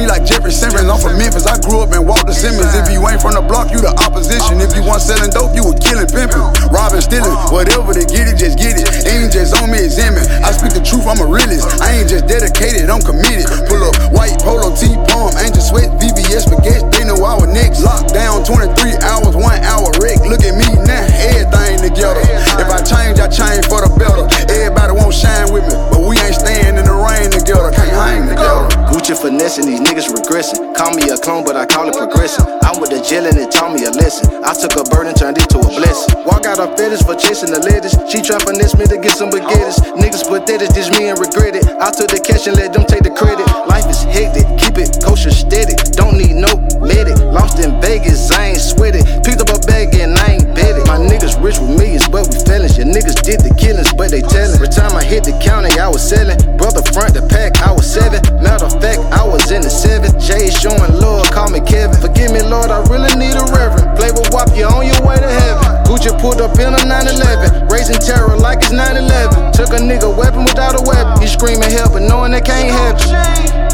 me like Jeffrey Simmons. I'm from Memphis, I grew up in Walter Simmons. If you ain't from the block, you the opposition. If you want selling dope, you a killing, pimping, robbing, stealing. Whatever they get it, just get it. Ain't just on me, it's in me. I speak the truth, I'm a realist. I ain't just dedicated, I'm committed. Pull up white polo, T-palm, Angel Sweat, VVS Spaghetti. They know I was next. Locked down 23 hours, 1 hour wreck. Look at me now, everything together. If I change for the better. Everybody won't shine with me, but we ain't staying in the rain together. Can't hang together. Gucci finessing, these niggas regressing. Call me a clone, but I call it progressing. I went to jail and it taught me a lesson. I took a burden, turned it to a blessing. Walk out her fetish for chasing the ladies. She try finesse me to get some baguettes. Niggas pathetic, dish me and regret it. I took the cash and let them take the credit. Life is hectic, keep it kosher steady. Don't need no medic. Lost in Vegas, I ain't sweat it. Picked up a bag and I ain't bet it. My niggas rich with millions, but we felons. Your niggas did the killings, but they tellin'. Every time I hit the county, I was selling. Brother front the pack, I was 7. Matter of fact, I was in the 7. Jay showing love, call me Kevin. Forgive me, Lord, I really need a reverend. Play with WAP, you on your way to heaven. Gucci pulled up in a 911, raising terror like it's 9/11. Took a nigga weapon without a weapon. He screaming help, but knowing they can't help you.